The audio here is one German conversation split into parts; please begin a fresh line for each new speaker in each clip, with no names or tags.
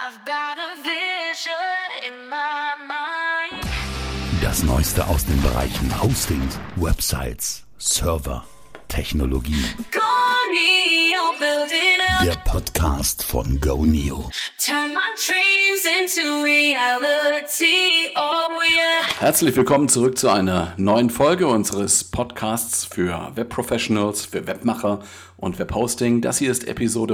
I've got a vision in my mind.
Das Neueste aus den Bereichen Hosting, Websites, Server, Technologie.
GoNeo, building up.
Der Podcast von GoNeo.
Turn my dreams into reality. Oh yeah.
Herzlich willkommen zurück zu einer neuen Folge unseres Podcasts für Webprofessionals, für Webmacher und Webhosting. Das hier ist Episode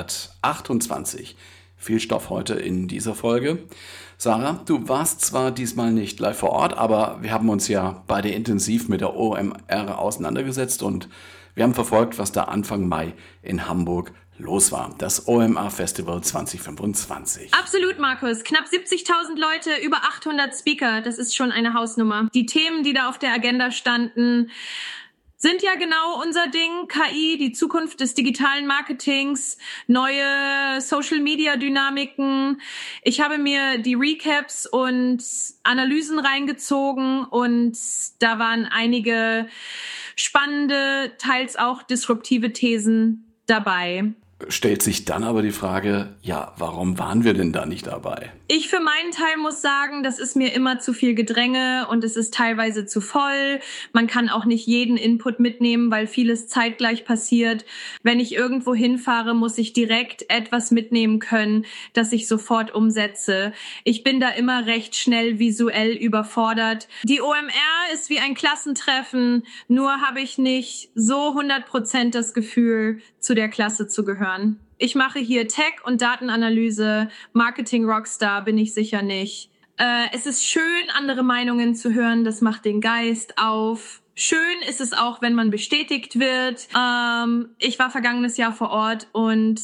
128. Viel Stoff heute in dieser Folge. Sarah, du warst zwar diesmal nicht live vor Ort, aber wir haben uns ja beide intensiv mit der OMR auseinandergesetzt und wir haben verfolgt, was da Anfang Mai in Hamburg los war. Das OMR Festival 2025.
Absolut, Markus. Knapp 70.000 Leute, über 800 Speaker. Das ist schon eine Hausnummer. Die Themen, die da auf der Agenda standen, sind ja genau unser Ding. KI, die Zukunft des digitalen Marketings, neue Social-Media-Dynamiken. Ich habe mir die Recaps und Analysen reingezogen und da waren einige spannende, teils auch disruptive Thesen dabei.
Stellt sich dann aber die Frage, ja, warum waren wir denn da nicht dabei?
Ich für meinen Teil muss sagen, das ist mir immer zu viel Gedränge und es ist teilweise zu voll. Man kann auch nicht jeden Input mitnehmen, weil vieles zeitgleich passiert. Wenn ich irgendwo hinfahre, muss ich direkt etwas mitnehmen können, das ich sofort umsetze. Ich bin da immer recht schnell visuell überfordert. Die OMR ist wie ein Klassentreffen, nur habe ich nicht so 100% das Gefühl, zu der Klasse zu gehören. Ich mache hier Tech- und Datenanalyse, Marketing-Rockstar bin ich sicher nicht. Es ist schön, andere Meinungen zu hören, das macht den Geist auf. Schön ist es auch, wenn man bestätigt wird. Ich war vergangenes Jahr vor Ort und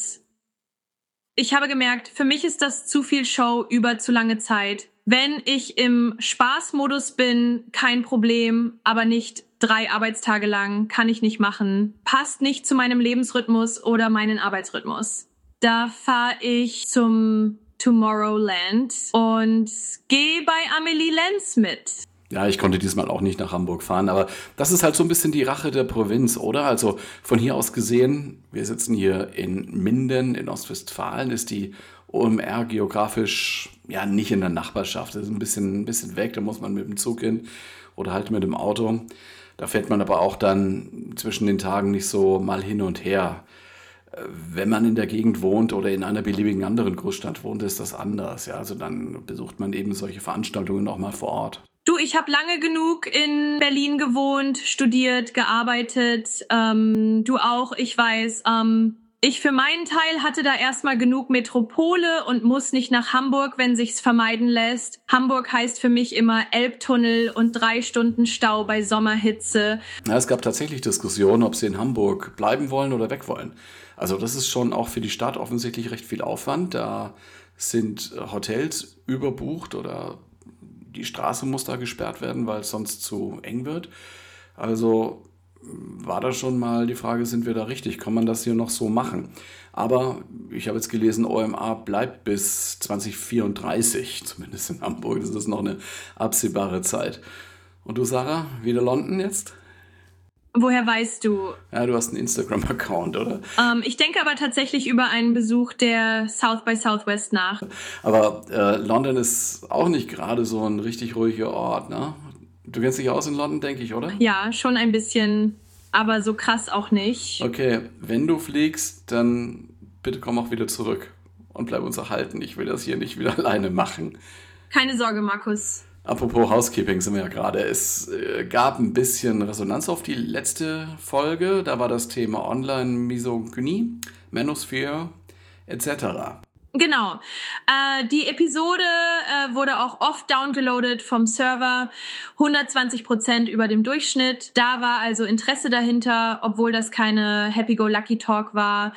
ich habe gemerkt, für mich ist das zu viel Show über zu lange Zeit. Wenn ich im Spaßmodus bin, kein Problem, aber nicht 3 Arbeitstage lang, kann ich nicht machen. Passt nicht zu meinem Lebensrhythmus oder meinen Arbeitsrhythmus. Da fahre ich zum Tomorrowland und gehe bei Amelie Lenz mit.
Ja, ich konnte diesmal auch nicht nach Hamburg fahren, aber das ist halt so ein bisschen die Rache der Provinz, oder? Also von hier aus gesehen, wir sitzen hier in Minden in Ostwestfalen, ist die OMR geografisch ja nicht in der Nachbarschaft. Das ist ein bisschen weg, da muss man mit dem Zug hin oder halt mit dem Auto. Da fährt man aber auch dann zwischen den Tagen nicht so mal hin und her. Wenn man in der Gegend wohnt oder in einer beliebigen anderen Großstadt wohnt, ist das anders. Ja, also dann besucht man eben solche Veranstaltungen auch mal vor Ort.
Du, ich habe lange genug in Berlin gewohnt, studiert, gearbeitet. Du auch, ich weiß. Ich für meinen Teil hatte da erstmal genug Metropole und muss nicht nach Hamburg, wenn sich's vermeiden lässt. Hamburg heißt für mich immer Elbtunnel und 3 Stunden Stau bei Sommerhitze.
Ja, es gab tatsächlich Diskussionen, ob sie in Hamburg bleiben wollen oder weg wollen. Also das ist schon auch für die Stadt offensichtlich recht viel Aufwand. Da sind Hotels überbucht oder die Straße muss da gesperrt werden, weil es sonst zu eng wird. Also war da schon mal die Frage, sind wir da richtig? Kann man das hier noch so machen? Aber ich habe jetzt gelesen, OMR bleibt bis 2034, zumindest in Hamburg. Das ist noch eine absehbare Zeit. Und du, Sarah, wieder London jetzt?
Woher weißt du?
Ja, du hast einen Instagram-Account, oder?
Ich denke aber tatsächlich über einen Besuch der South by Southwest nach.
Aber London ist auch nicht gerade so ein richtig ruhiger Ort, ne? Du kennst dich aus in London, denke ich, oder?
Ja, schon ein bisschen, aber so krass auch nicht.
Okay, wenn du fliegst, dann bitte komm auch wieder zurück und bleib uns erhalten. Ich will das hier nicht wieder alleine machen.
Keine Sorge, Markus.
Apropos Housekeeping sind wir ja gerade. Es gab ein bisschen Resonanz auf die letzte Folge. Da war das Thema Online-Misogynie, Manosphere etc.
Genau. Die Episode wurde auch oft downgeloadet vom Server, 120% über dem Durchschnitt. Da war also Interesse dahinter, obwohl das keine Happy-Go-Lucky-Talk war.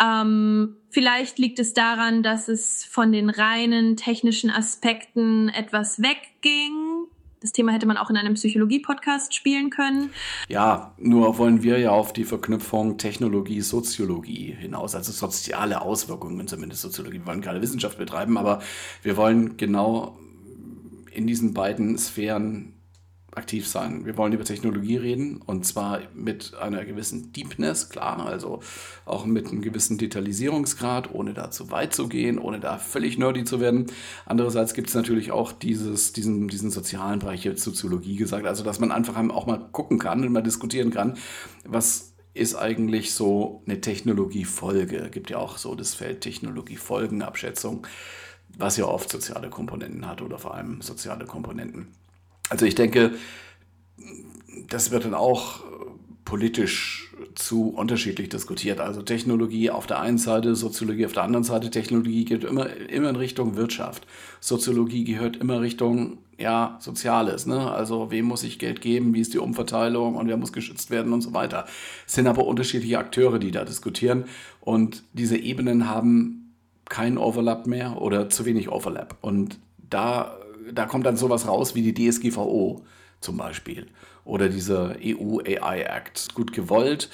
Vielleicht liegt es daran, dass es von den reinen technischen Aspekten etwas wegging. Das Thema hätte man auch in einem Psychologie-Podcast spielen können.
Ja, nur wollen wir ja auf die Verknüpfung Technologie-Soziologie hinaus, also soziale Auswirkungen, zumindest Soziologie. Wir wollen keine Wissenschaft betreiben, aber wir wollen genau in diesen beiden Sphären aktiv sein. Wir wollen über Technologie reden und zwar mit einer gewissen Deepness, klar, also auch mit einem gewissen Detailisierungsgrad, ohne da zu weit zu gehen, ohne da völlig nerdy zu werden. Andererseits gibt es natürlich auch diesen sozialen Bereich, jetzt Soziologie gesagt, also dass man einfach auch mal gucken kann und mal diskutieren kann, was ist eigentlich so eine Technologiefolge. Gibt ja auch so das Feld Technologiefolgenabschätzung, was ja oft soziale Komponenten hat oder vor allem soziale Komponenten. Also ich denke, das wird dann auch politisch zu unterschiedlich diskutiert. Also Technologie auf der einen Seite, Soziologie auf der anderen Seite. Technologie geht immer in Richtung Wirtschaft. Soziologie gehört immer Richtung, ja, Soziales. Ne? Also wem muss ich Geld geben, wie ist die Umverteilung und wer muss geschützt werden und so weiter. Es sind aber unterschiedliche Akteure, die da diskutieren. Und diese Ebenen haben keinen Overlap mehr oder zu wenig Overlap. Und da kommt dann sowas raus wie die DSGVO zum Beispiel oder dieser EU AI Act. Gut gewollt,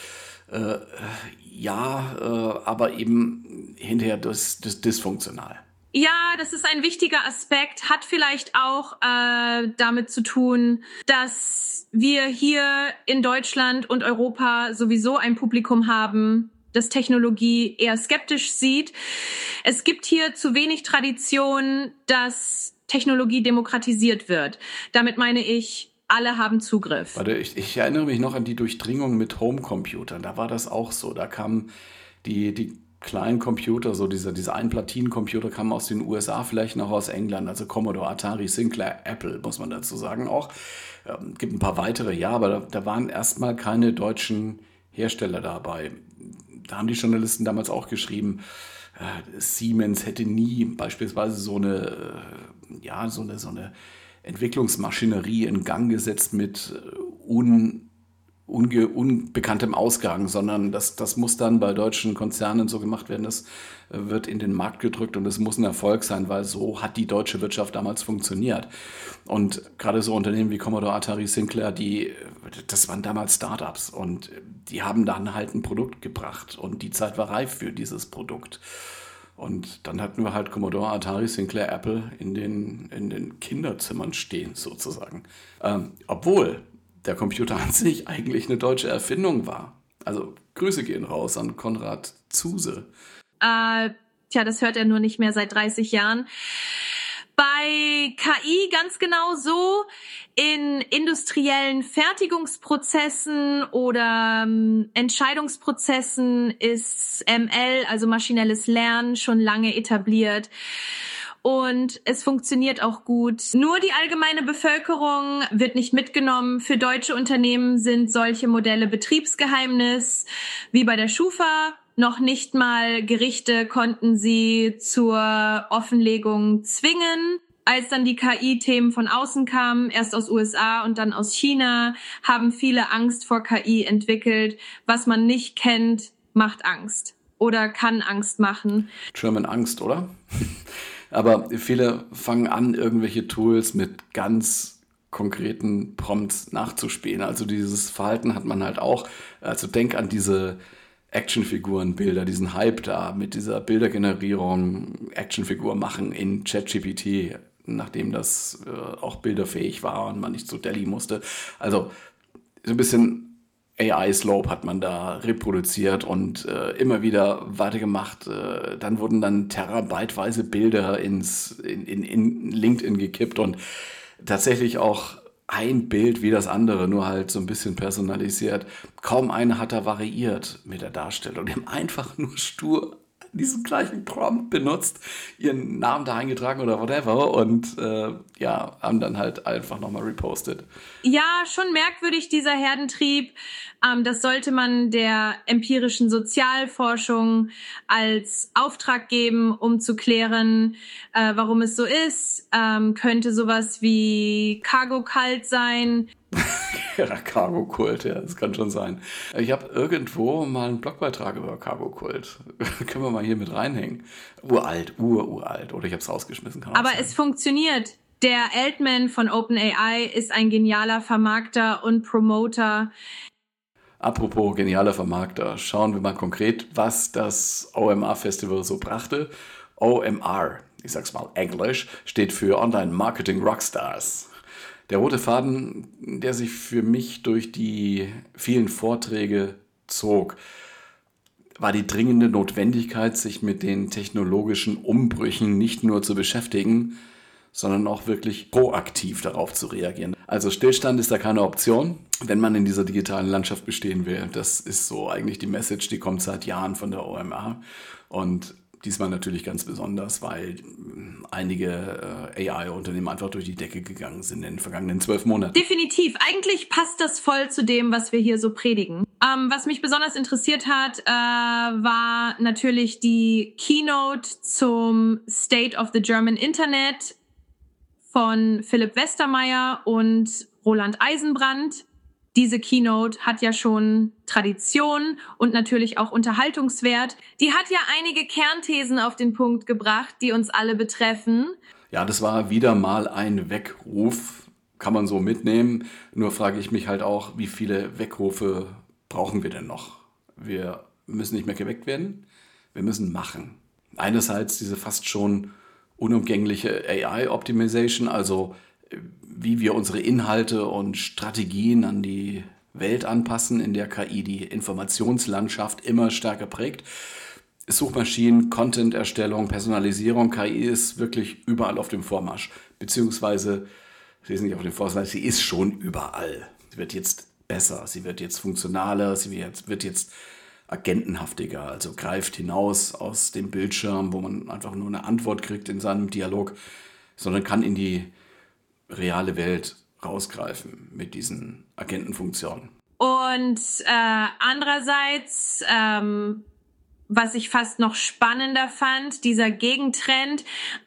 aber eben hinterher das dysfunktional.
Ja, das ist ein wichtiger Aspekt, hat vielleicht auch damit zu tun, dass wir hier in Deutschland und Europa sowieso ein Publikum haben, das Technologie eher skeptisch sieht. Es gibt hier zu wenig Tradition, dass Technologie demokratisiert wird. Damit meine ich, alle haben Zugriff.
Warte, ich erinnere mich noch an die Durchdringung mit Homecomputern. Da war das auch so. Da kamen die kleinen Computer, so diese Einplatinencomputer kamen aus den USA, vielleicht noch aus England. Also Commodore, Atari, Sinclair, Apple, muss man dazu sagen auch. Gibt ein paar weitere, ja, aber da waren erstmal keine deutschen Hersteller dabei. Da haben die Journalisten damals auch geschrieben, Siemens hätte nie beispielsweise so eine Entwicklungsmaschinerie in Gang gesetzt mit unbekanntem Ausgang, sondern das muss dann bei deutschen Konzernen so gemacht werden, das wird in den Markt gedrückt und es muss ein Erfolg sein, weil so hat die deutsche Wirtschaft damals funktioniert. Und gerade so Unternehmen wie Commodore, Atari, Sinclair, das waren damals Startups und die haben dann halt ein Produkt gebracht und die Zeit war reif für dieses Produkt. Und dann hatten wir halt Commodore, Atari, Sinclair, Apple in den Kinderzimmern stehen sozusagen. Obwohl der Computer an sich eigentlich eine deutsche Erfindung war. Also Grüße gehen raus an Konrad Zuse.
Das hört er nur nicht mehr seit 30 Jahren. Bei KI ganz genau so. In industriellen Fertigungsprozessen oder Entscheidungsprozessen ist ML, also maschinelles Lernen, schon lange etabliert. Und es funktioniert auch gut. Nur die allgemeine Bevölkerung wird nicht mitgenommen. Für deutsche Unternehmen sind solche Modelle Betriebsgeheimnis, wie bei der Schufa. Noch nicht mal Gerichte konnten sie zur Offenlegung zwingen. Als dann die KI-Themen von außen kamen, erst aus USA und dann aus China, haben viele Angst vor KI entwickelt. Was man nicht kennt, macht Angst oder kann Angst machen.
German Angst, oder? Aber viele fangen an, irgendwelche Tools mit ganz konkreten Prompts nachzuspielen. Also dieses Verhalten hat man halt auch. Also denk an diese Actionfigurenbilder, diesen Hype da mit dieser Bildergenerierung, Actionfigur machen in ChatGPT, nachdem das auch bilderfähig war und man nicht zu Delhi musste. Also so ein bisschen AI-Slope hat man da reproduziert und immer wieder weitergemacht. Dann wurden dann terabyteweise Bilder in LinkedIn gekippt und tatsächlich auch ein Bild wie das andere, nur halt so ein bisschen personalisiert. Kaum einer hat da variiert mit der Darstellung. Die haben einfach nur stur diesen gleichen Prompt benutzt, ihren Namen da eingetragen oder whatever und haben dann halt einfach nochmal repostet.
Ja, schon merkwürdig dieser Herdentrieb. Das sollte man der empirischen Sozialforschung als Auftrag geben, um zu klären, warum es so ist. Könnte sowas wie Cargo-Cult sein.
Ja, Cargo-Kult, ja, das kann schon sein. Ich habe irgendwo mal einen Blogbeitrag über Cargo-Kult. Können wir mal hier mit reinhängen. Uralt. Oder ich habe es rausgeschmissen.
Aber es funktioniert. Der Altman von OpenAI ist ein genialer Vermarkter und Promoter.
Apropos genialer Vermarkter, schauen wir mal konkret, was das OMR-Festival so brachte. OMR, ich sag's mal Englisch, steht für Online Marketing Rockstars. Der rote Faden, der sich für mich durch die vielen Vorträge zog, war die dringende Notwendigkeit, sich mit den technologischen Umbrüchen nicht nur zu beschäftigen, sondern auch wirklich proaktiv darauf zu reagieren. Also Stillstand ist da keine Option, wenn man in dieser digitalen Landschaft bestehen will. Das ist so eigentlich die Message, die kommt seit Jahren von der OMR. Und diesmal natürlich ganz besonders, weil einige AI-Unternehmen einfach durch die Decke gegangen sind in den vergangenen 12 Monaten.
Definitiv. Eigentlich passt das voll zu dem, was wir hier so predigen. Was mich besonders interessiert hat, war natürlich die Keynote zum State of the German Internet von Philipp Westermeier und Roland Eisenbrand. Diese Keynote hat ja schon Tradition und natürlich auch Unterhaltungswert. Die hat ja einige Kernthesen auf den Punkt gebracht, die uns alle betreffen.
Ja, das war wieder mal ein Weckruf, kann man so mitnehmen. Nur frage ich mich halt auch, wie viele Weckrufe brauchen wir denn noch? Wir müssen nicht mehr geweckt werden, wir müssen machen. Einerseits diese fast schon unumgängliche AI-Optimization, also wie wir unsere Inhalte und Strategien an die Welt anpassen, in der KI die Informationslandschaft immer stärker prägt. Suchmaschinen, Content-Erstellung, Personalisierung, KI ist wirklich überall auf dem Vormarsch. Beziehungsweise, sie ist nicht auf dem Vormarsch, sie ist schon überall. Sie wird jetzt besser, sie wird jetzt funktionaler, sie wird jetzt agentenhaftiger, also greift hinaus aus dem Bildschirm, wo man einfach nur eine Antwort kriegt in seinem Dialog, sondern kann in die reale Welt rausgreifen mit diesen Agentenfunktionen.
Und andererseits, was ich fast noch spannender fand, dieser Gegentrend,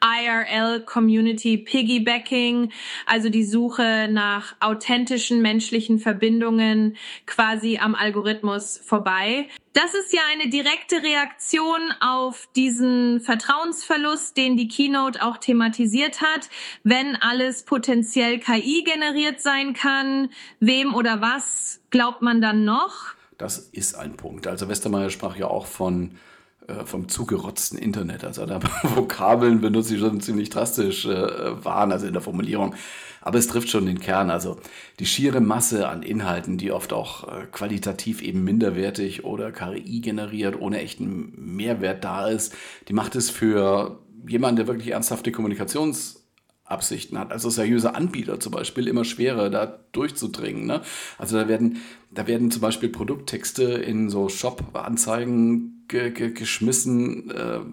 IRL Community Piggybacking, also die Suche nach authentischen menschlichen Verbindungen quasi am Algorithmus vorbei. Das ist ja eine direkte Reaktion auf diesen Vertrauensverlust, den die Keynote auch thematisiert hat. Wenn alles potenziell KI generiert sein kann, wem oder was glaubt man dann noch?
Das ist ein Punkt. Also Westermeier sprach ja auch vom zugerotzten Internet. Also da Vokabeln benutzt, die schon ziemlich drastisch waren, also in der Formulierung. Aber es trifft schon den Kern. Also die schiere Masse an Inhalten, die oft auch qualitativ eben minderwertig oder KI generiert, ohne echten Mehrwert da ist, die macht es für jemanden, der wirklich ernsthafte Kommunikationsabsichten hat, also seriöse Anbieter zum Beispiel, immer schwerer, da durchzudringen. Ne? Also da werden zum Beispiel Produkttexte in so Shop-Anzeigen geschmissen,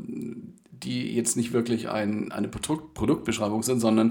die jetzt nicht wirklich eine Produktbeschreibung sind, sondern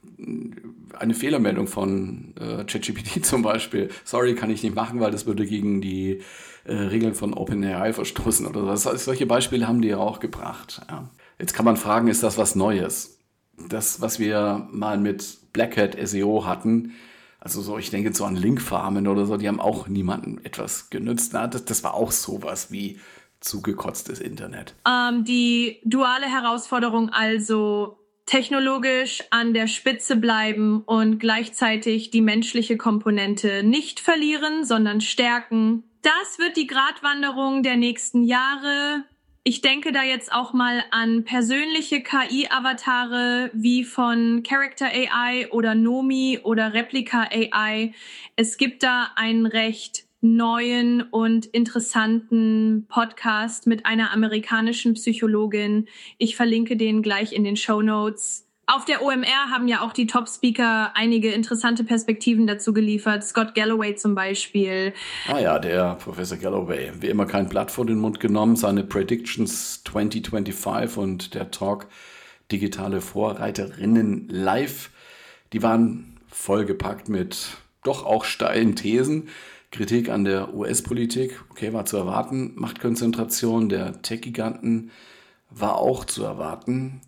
eine Fehlermeldung von ChatGPT zum Beispiel. Sorry, kann ich nicht machen, weil das würde gegen die Regeln von OpenAI verstoßen oder so. Solche Beispiele haben die ja auch gebracht. Ja. Jetzt kann man fragen, ist das was Neues? Das, was wir mal mit Black Hat SEO hatten, also so, ich denke so an Linkfarmen oder so, die haben auch niemandem etwas genützt. Na, das war auch sowas wie zugekotztes Internet.
Die duale Herausforderung also, technologisch an der Spitze bleiben und gleichzeitig die menschliche Komponente nicht verlieren, sondern stärken. Das wird die Gratwanderung der nächsten Jahre. Ich denke da jetzt auch mal an persönliche KI-Avatare wie von Character AI oder Nomi oder Replika AI. Es gibt da einen recht neuen und interessanten Podcast mit einer amerikanischen Psychologin. Ich verlinke den gleich in den Shownotes. Auf der OMR haben ja auch die Top-Speaker einige interessante Perspektiven dazu geliefert. Scott Galloway zum Beispiel.
Ah ja, der Professor Galloway. Wie immer kein Blatt vor den Mund genommen. Seine Predictions 2025 und der Talk Digitale Vorreiterinnen live, die waren vollgepackt mit doch auch steilen Thesen. Kritik an der US-Politik, okay, war zu erwarten. Machtkonzentration der Tech-Giganten war auch zu erwarten.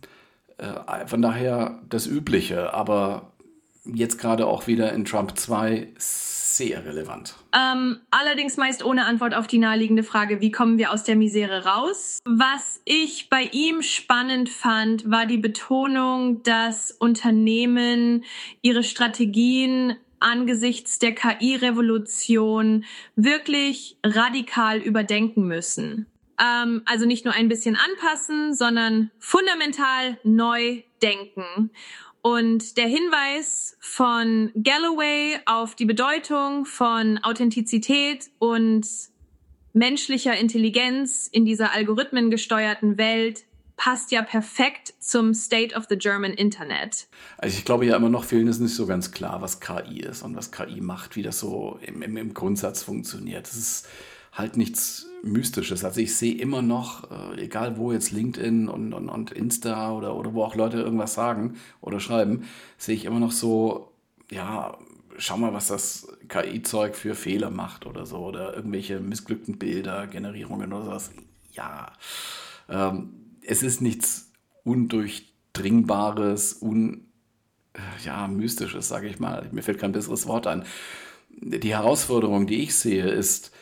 Von daher das Übliche, aber jetzt gerade auch wieder in Trump 2 sehr relevant.
Allerdings meist ohne Antwort auf die naheliegende Frage, wie kommen wir aus der Misere raus? Was ich bei ihm spannend fand, war die Betonung, dass Unternehmen ihre Strategien angesichts der KI-Revolution wirklich radikal überdenken müssen. Also nicht nur ein bisschen anpassen, sondern fundamental neu denken. Und der Hinweis von Galloway auf die Bedeutung von Authentizität und menschlicher Intelligenz in dieser algorithmengesteuerten Welt passt ja perfekt zum State of the German Internet.
Also ich glaube ja immer noch, vielen ist nicht so ganz klar, was KI ist und was KI macht, wie das so im Grundsatz funktioniert. Das ist halt nichts Mystisches. Also ich sehe immer noch, egal wo jetzt LinkedIn und Insta oder wo auch Leute irgendwas sagen oder schreiben, sehe ich immer noch so, ja, schau mal, was das KI-Zeug für Fehler macht oder so oder irgendwelche missglückten Bilder, Generierungen oder sowas. Ja, es ist nichts Undurchdringbares, Mystisches, sage ich mal. Mir fällt kein besseres Wort ein. Die Herausforderung, die ich sehe, ist,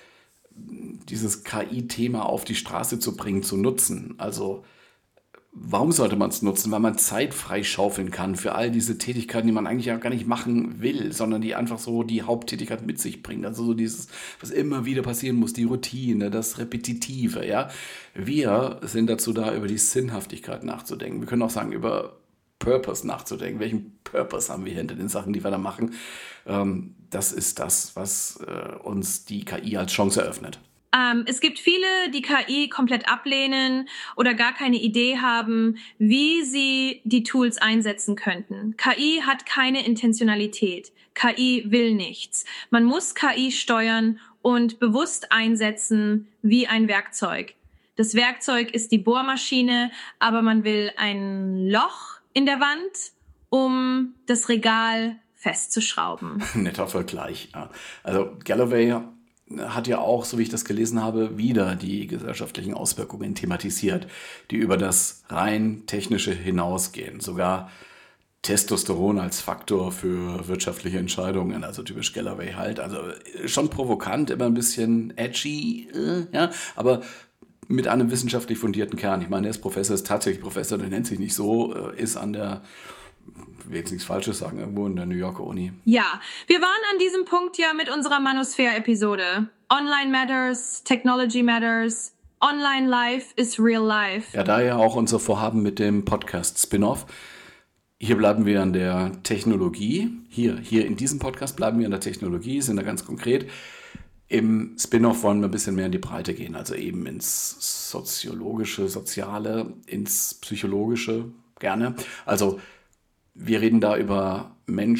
dieses KI-Thema auf die Straße zu bringen, zu nutzen. Also warum sollte man es nutzen? Weil man Zeit freischaufeln kann für all diese Tätigkeiten, die man eigentlich ja gar nicht machen will, sondern die einfach so die Haupttätigkeit mit sich bringt. Also so dieses, was immer wieder passieren muss, die Routine, das Repetitive, ja. Wir sind dazu da, über die Sinnhaftigkeit nachzudenken. Wir können auch sagen, über Purpose nachzudenken. Welchen Purpose haben wir hinter den Sachen, die wir da machen? Das ist das, was uns die KI als Chance eröffnet.
Es gibt viele, die KI komplett ablehnen oder gar keine Idee haben, wie sie die Tools einsetzen könnten. KI hat keine Intentionalität. KI will nichts. Man muss KI steuern und bewusst einsetzen wie ein Werkzeug. Das Werkzeug ist die Bohrmaschine, aber man will ein Loch in der Wand, um das Regal festzuschrauben.
Netter Vergleich. Ja. Also Galloway hat ja auch, so wie ich das gelesen habe, wieder die gesellschaftlichen Auswirkungen thematisiert, die über das rein Technische hinausgehen. Sogar Testosteron als Faktor für wirtschaftliche Entscheidungen, also typisch Galloway halt. Also schon provokant, immer ein bisschen edgy, ja, aber mit einem wissenschaftlich fundierten Kern. Ich meine, er ist Professor, ist tatsächlich Professor, der nennt sich nicht so, ist an der, ich will jetzt nichts Falsches sagen, irgendwo in der New Yorker Uni.
Ja, wir waren an diesem Punkt ja mit unserer Manosphere-Episode. Online matters, Technology matters, Online life is real life.
Ja, daher auch unser Vorhaben mit dem Podcast Spin-off. Hier bleiben wir an der Technologie. Hier in diesem Podcast bleiben wir an der Technologie, sind da ganz konkret. Im Spin-off wollen wir ein bisschen mehr in die Breite gehen, also eben ins Soziologische, Soziale, ins Psychologische gerne. Also wir reden da über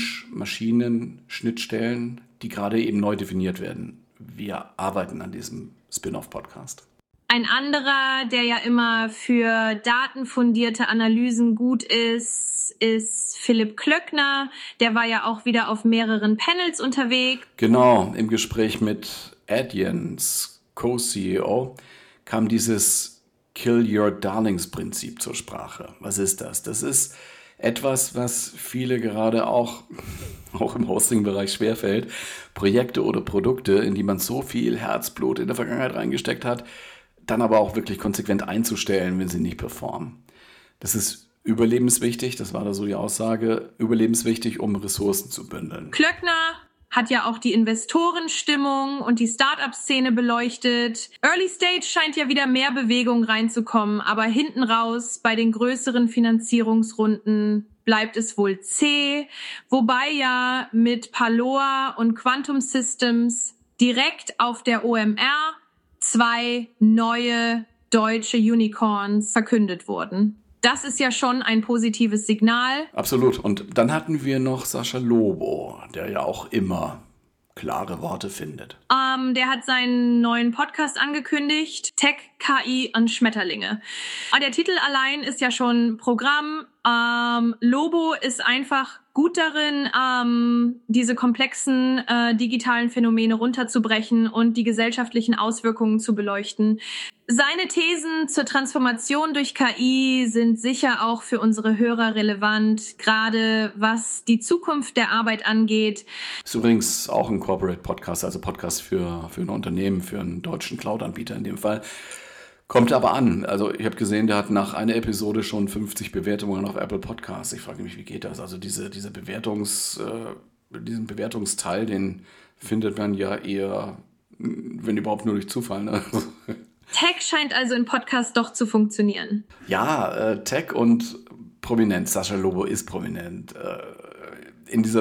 Mensch-Maschinen-Schnittstellen, die gerade eben neu definiert werden. Wir arbeiten an diesem Spin-off-Podcast.
Ein anderer, der ja immer für datenfundierte Analysen gut ist Philipp Klöckner. Der war ja auch wieder auf mehreren Panels unterwegs.
Genau, im Gespräch mit Adyen's Co-CEO kam dieses Kill Your Darlings-Prinzip zur Sprache. Was ist das? Das ist etwas, was viele gerade auch im Hosting-Bereich schwerfällt. Projekte oder Produkte, in die man so viel Herzblut in der Vergangenheit reingesteckt hat, dann aber auch wirklich konsequent einzustellen, wenn sie nicht performen. Das ist überlebenswichtig, das war da so die Aussage, überlebenswichtig, um Ressourcen zu bündeln.
Klöckner hat ja auch die Investorenstimmung und die Start-up-Szene beleuchtet. Early Stage scheint ja wieder mehr Bewegung reinzukommen, aber hinten raus bei den größeren Finanzierungsrunden bleibt es wohl zäh, wobei ja mit Paloa und Quantum Systems direkt auf der OMR 2 neue deutsche Unicorns verkündet wurden. Das ist ja schon ein positives Signal.
Absolut. Und dann hatten wir noch Sascha Lobo, der ja auch immer klare Worte findet.
Der hat seinen neuen Podcast angekündigt. Tech, KI und Schmetterlinge. Der Titel allein ist ja schon Programm. Lobo ist einfach gut darin, diese komplexen digitalen Phänomene runterzubrechen und die gesellschaftlichen Auswirkungen zu beleuchten. Seine Thesen zur Transformation durch KI sind sicher auch für unsere Hörer relevant, gerade was die Zukunft der Arbeit angeht.
Ist übrigens auch ein Corporate Podcast, also Podcast für ein Unternehmen, für einen deutschen Cloud-Anbieter in dem Fall. Kommt aber an. Also ich habe gesehen, der hat nach einer Episode schon 50 Bewertungen auf Apple Podcasts. Ich frage mich, wie geht das? Also diesen Bewertungsteil, den findet man ja eher, wenn überhaupt, nur durch Zufall. Ne?
Tech scheint also in Podcasts doch zu funktionieren.
Ja, Tech und Prominenz. Sascha Lobo ist prominent. In dieser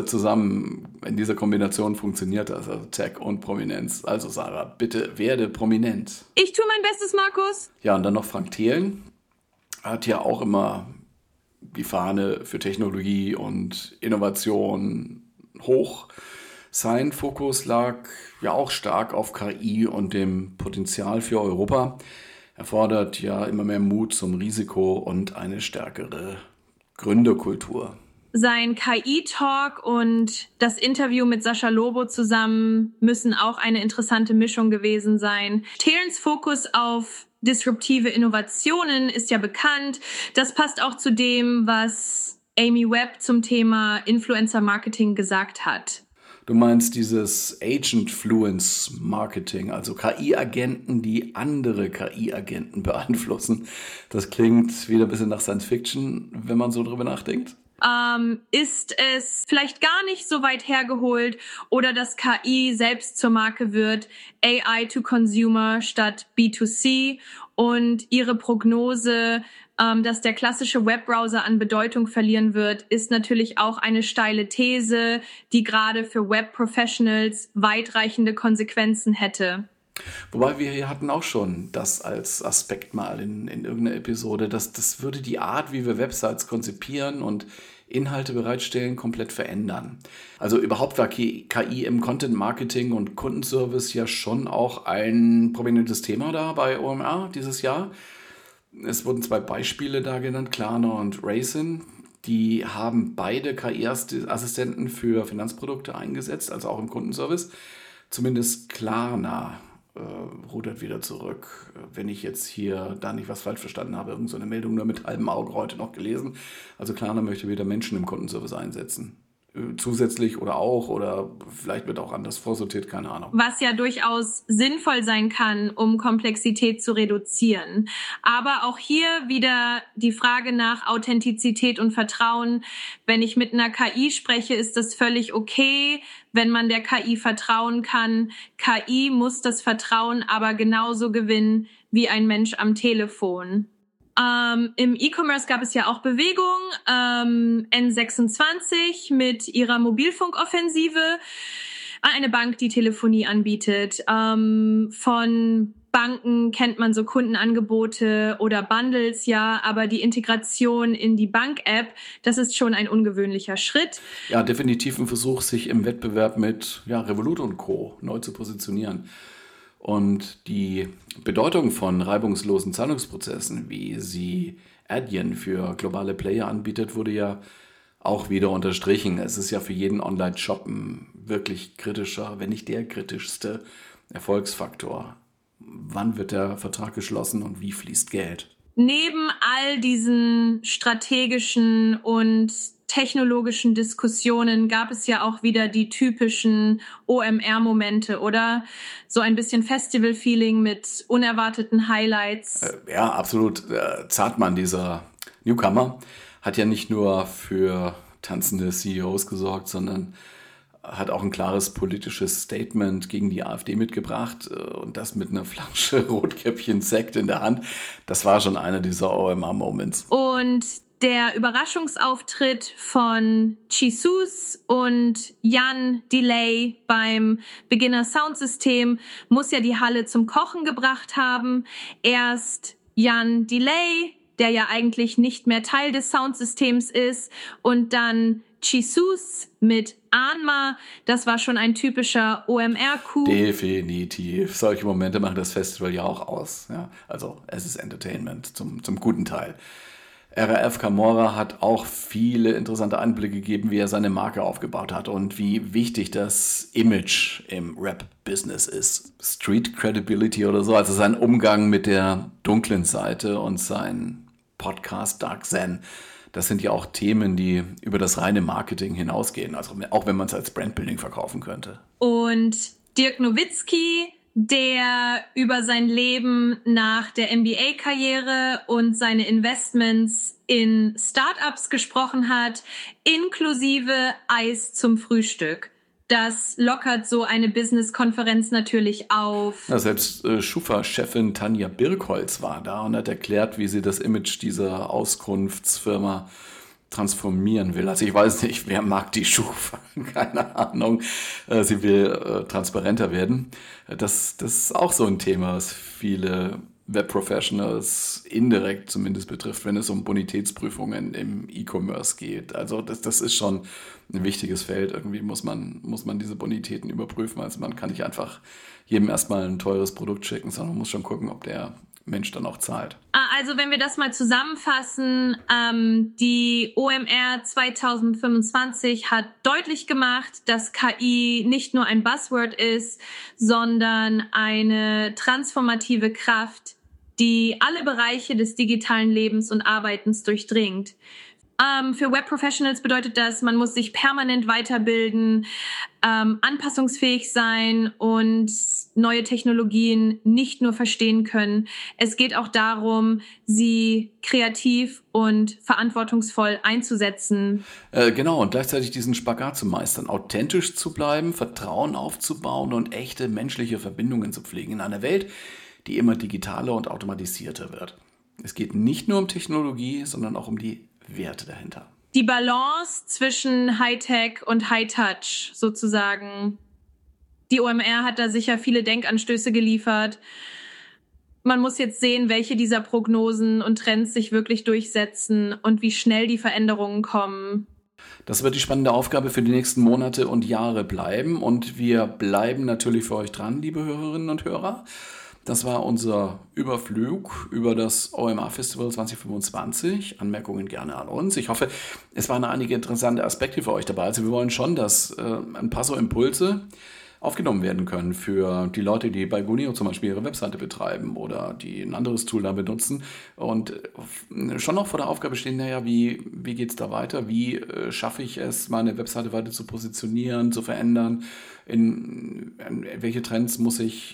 Kombination funktioniert das, also Tech und Prominenz. Also Sarah, bitte werde prominent.
Ich tue mein Bestes, Markus.
Ja, und dann noch Frank Thelen. Hat ja auch immer die Fahne für Technologie und Innovation hoch. Sein Fokus lag ja auch stark auf KI und dem Potenzial für Europa. Er fordert ja immer mehr Mut zum Risiko und eine stärkere Gründerkultur.
Sein KI-Talk und das Interview mit Sascha Lobo zusammen müssen auch eine interessante Mischung gewesen sein. Thelens Fokus auf disruptive Innovationen ist ja bekannt. Das passt auch zu dem, was Amy Webb zum Thema Influencer-Marketing gesagt hat.
Du meinst dieses Agent-Fluence-Marketing, also KI-Agenten, die andere KI-Agenten beeinflussen. Das klingt wieder ein bisschen nach Science-Fiction, wenn man so drüber nachdenkt.
Ist es vielleicht gar nicht so weit hergeholt oder dass KI selbst zur Marke wird, AI to Consumer statt B2C und ihre Prognose, dass der klassische Webbrowser an Bedeutung verlieren wird, ist natürlich auch eine steile These, die gerade für Web-Professionals weitreichende Konsequenzen hätte.
Wobei wir hier hatten auch schon das als Aspekt mal in irgendeiner Episode, dass das würde die Art, wie wir Websites konzipieren und Inhalte bereitstellen, komplett verändern. Also überhaupt war KI im Content Marketing und Kundenservice ja schon auch ein prominentes Thema da bei OMR dieses Jahr. Es wurden 2 Beispiele da genannt, Klarna und Raisin. Die haben beide KI-Assistenten für Finanzprodukte eingesetzt, also auch im Kundenservice. Zumindest Klarna rudert wieder zurück. Wenn ich jetzt hier da nicht was falsch verstanden habe, irgend so eine Meldung nur mit halbem Auge heute noch gelesen. Also Klarna möchte wieder Menschen im Kundenservice einsetzen. Zusätzlich oder vielleicht wird auch anders vorsortiert, keine Ahnung.
Was ja durchaus sinnvoll sein kann, um Komplexität zu reduzieren. Aber auch hier wieder die Frage nach Authentizität und Vertrauen. Wenn ich mit einer KI spreche, ist das völlig okay, wenn man der KI vertrauen kann. KI muss das Vertrauen aber genauso gewinnen wie ein Mensch am Telefon. Im E-Commerce gab es ja auch Bewegung. N26 mit ihrer Mobilfunkoffensive. Eine Bank, die Telefonie anbietet. Von Banken kennt man so Kundenangebote oder Bundles, ja, aber die Integration in die Bank-App, das ist schon ein ungewöhnlicher Schritt.
Ja, definitiv ein Versuch, sich im Wettbewerb mit Revolut und Co. neu zu positionieren. Und die Bedeutung von reibungslosen Zahlungsprozessen, wie sie Adyen für globale Player anbietet, wurde ja auch wieder unterstrichen. Es ist ja für jeden Online-Shop ein wirklich kritischer, wenn nicht der kritischste Erfolgsfaktor. Wann wird der Vertrag geschlossen und wie fließt Geld?
Neben all diesen strategischen und technologischen Diskussionen gab es ja auch wieder die typischen OMR-Momente, oder? So ein bisschen Festival-Feeling mit unerwarteten Highlights.
Ja, absolut. Zartmann, dieser Newcomer, hat ja nicht nur für tanzende CEOs gesorgt, sondern hat auch ein klares politisches Statement gegen die AfD mitgebracht und das mit einer Flasche Rotkäppchen-Sekt in der Hand. Das war schon einer dieser OMR-Moments.
Und der Überraschungsauftritt von Jesus und Jan Delay beim Beginner Soundsystem muss ja die Halle zum Kochen gebracht haben. Erst Jan Delay, der ja eigentlich nicht mehr Teil des Soundsystems ist, und dann Jesus mit Anma, das war schon ein typischer OMR-Coup.
Definitiv. Solche Momente machen das Festival ja auch aus. Ja? Also es ist Entertainment zum guten Teil. RAF Camorra hat auch viele interessante Einblicke gegeben, wie er seine Marke aufgebaut hat und wie wichtig das Image im Rap-Business ist. Street Credibility oder so, also sein Umgang mit der dunklen Seite und sein Podcast Dark Zen. Das sind ja auch Themen, die über das reine Marketing hinausgehen, also auch wenn man es als Brandbuilding verkaufen könnte.
Und Dirk Nowitzki, der über sein Leben nach der MBA-Karriere und seine Investments in Startups gesprochen hat, inklusive Eis zum Frühstück. Das lockert so eine Business-Konferenz natürlich auf.
Ja, selbst Schufa-Chefin Tanja Birkholz war da und hat erklärt, wie sie das Image dieser Auskunftsfirma transformieren will. Also ich weiß nicht, wer mag die Schufa? Keine Ahnung. Sie will transparenter werden. Das ist auch so ein Thema, was viele Web-Professionals indirekt zumindest betrifft, wenn es um Bonitätsprüfungen im E-Commerce geht. Also das ist schon ein wichtiges Feld. Irgendwie muss man diese Bonitäten überprüfen. Also man kann nicht einfach jedem erstmal ein teures Produkt schicken, sondern man muss schon gucken, ob der Mensch dann auch zahlt.
Also wenn wir das mal zusammenfassen, die OMR 2025 hat deutlich gemacht, dass KI nicht nur ein Buzzword ist, sondern eine transformative Kraft, die alle Bereiche des digitalen Lebens und Arbeitens durchdringt. Für Web-Professionals bedeutet das, man muss sich permanent weiterbilden, anpassungsfähig sein und neue Technologien nicht nur verstehen können. Es geht auch darum, sie kreativ und verantwortungsvoll einzusetzen.
Genau, und gleichzeitig diesen Spagat zu meistern, authentisch zu bleiben, Vertrauen aufzubauen und echte menschliche Verbindungen zu pflegen in einer Welt, die immer digitaler und automatisierter wird. Es geht nicht nur um Technologie, sondern auch um die Werte dahinter.
Die Balance zwischen Hightech und Hightouch sozusagen. Die OMR hat da sicher viele Denkanstöße geliefert. Man muss jetzt sehen, welche dieser Prognosen und Trends sich wirklich durchsetzen und wie schnell die Veränderungen kommen.
Das wird die spannende Aufgabe für die nächsten Monate und Jahre bleiben. Und wir bleiben natürlich für euch dran, liebe Hörerinnen und Hörer. Das war unser Überflug über das OMR Festival 2025. Anmerkungen gerne an uns. Ich hoffe, es waren einige interessante Aspekte für euch dabei. Also wir wollen schon, dass ein paar so Impulse aufgenommen werden können für die Leute, die bei Guneo zum Beispiel ihre Webseite betreiben oder die ein anderes Tool da benutzen und schon noch vor der Aufgabe stehen, naja, wie geht es da weiter? Wie schaffe ich es, meine Webseite weiter zu positionieren, zu verändern? In welche Trends muss ich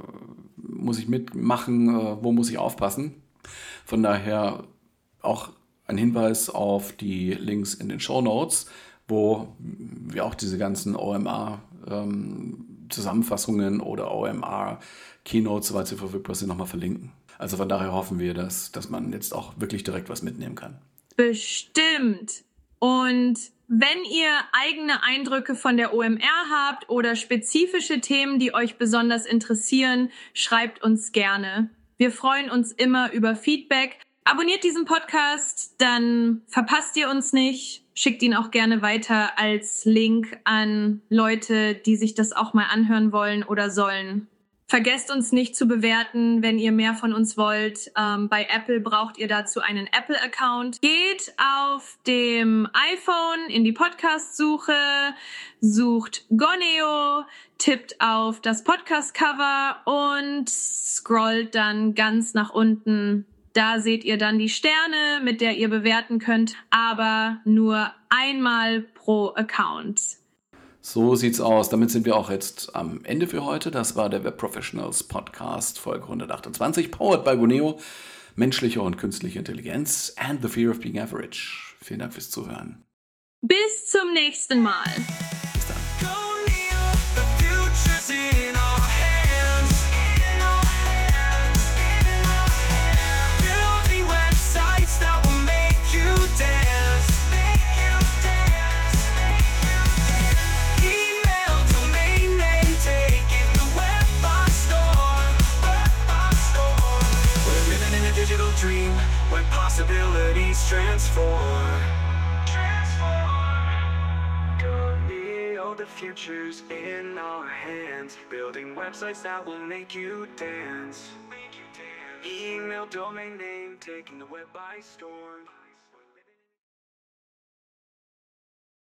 mitmachen? Wo muss ich aufpassen? Von daher auch ein Hinweis auf die Links in den Shownotes, wo wir auch diese ganzen OMR Zusammenfassungen oder OMR Keynotes, soweit sie verfügbar sind, nochmal verlinken. Also von daher hoffen wir, dass man jetzt auch wirklich direkt was mitnehmen kann.
Bestimmt. Und wenn ihr eigene Eindrücke von der OMR habt oder spezifische Themen, die euch besonders interessieren, schreibt uns gerne. Wir freuen uns immer über Feedback. Abonniert diesen Podcast, dann verpasst ihr uns nicht. Schickt ihn auch gerne weiter als Link an Leute, die sich das auch mal anhören wollen oder sollen. Vergesst uns nicht zu bewerten, wenn ihr mehr von uns wollt. Bei Apple braucht ihr dazu einen Apple-Account. Geht auf dem iPhone in die Podcast-Suche, sucht Goneo, tippt auf das Podcast-Cover und scrollt dann ganz nach unten. Da seht ihr dann die Sterne, mit der ihr bewerten könnt, aber nur einmal pro Account.
So sieht's aus. Damit sind wir auch jetzt am Ende für heute. Das war der Web Professionals Podcast, Folge 128, powered by Guneo, menschliche und künstliche Intelligenz and the fear of being average. Vielen Dank fürs Zuhören.
Bis zum nächsten Mal.
Bis dann.
Possibilities transform. Guneo, the future's in our hands. Building websites that will make you dance. Email, domain name, taking the web by storm.